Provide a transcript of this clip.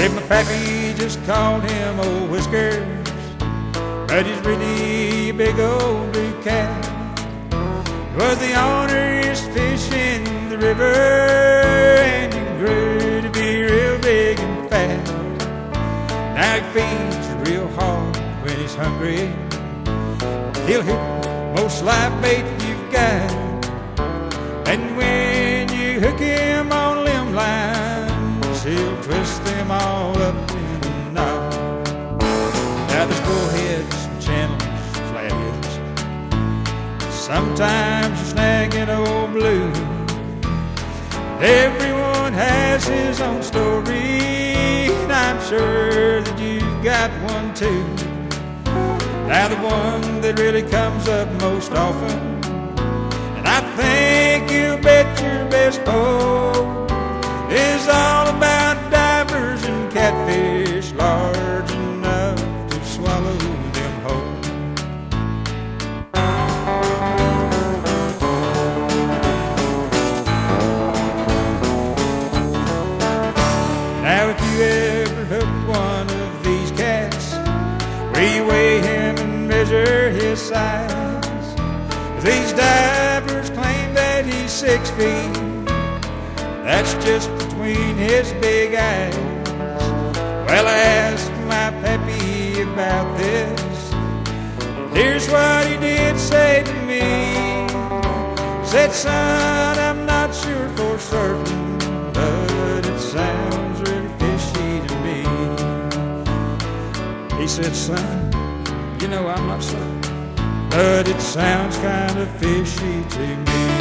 If my pappy just called him Old Whiskers, but he's really a big old blue cat. Was the honest fish in the river, and he grew to be real big and fat. Now he feeds real hard when he's hungry. He'll hit most live bait you've got, and when you hook him on limb lines, he'll twist them all up in a knot. Now there's bullheads, channels, flatheads. Sometimes you snag an old blue. Everyone has his own story, and I'm sure that you've got one too. Now the one that really comes up most often, and I think you'll bet your best boat, is all about divers and catfish large enough to swallow them whole. Now if you ever hooked one of these cats, where you weigh him and measure his size, these divers claim that he's 6 feet. That's just between his big eyes. Well, I asked my pappy about this. Here's what he did say to me. Said, son, I'm not sure for certain, but it sounds really fishy to me. He said, son, you know I'm not certain, but it sounds kind of fishy to me.